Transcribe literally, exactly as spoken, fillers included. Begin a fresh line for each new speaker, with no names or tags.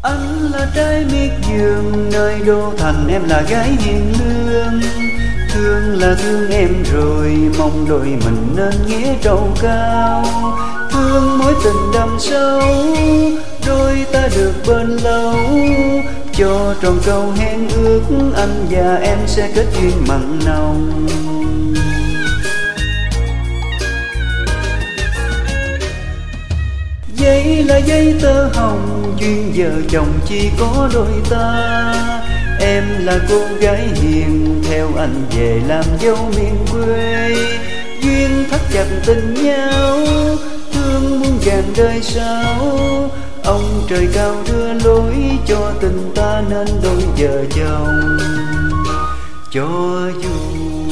Anh là trai miệt vườn nơi đô thành, em là gái hiền lương. Thương là thương em rồi, mong đôi mình nên nghĩa trầu cao. Thương mối tình đậm sâu, đôi ta được bên lâu. Cho tròn câu hẹn ước, anh và em sẽ kết duyên mặn nồng. Giấy là giấy tơ hồng, duyên vợ chồng chỉ có đôi ta. Em là cô gái hiền, theo anh về làm dâu miền quê. Duyên thắt chặt tình nhau, thương muôn vàng đời sao. Ông trời cao đưa lối cho tình ta nên đôi vợ chồng. Cho dù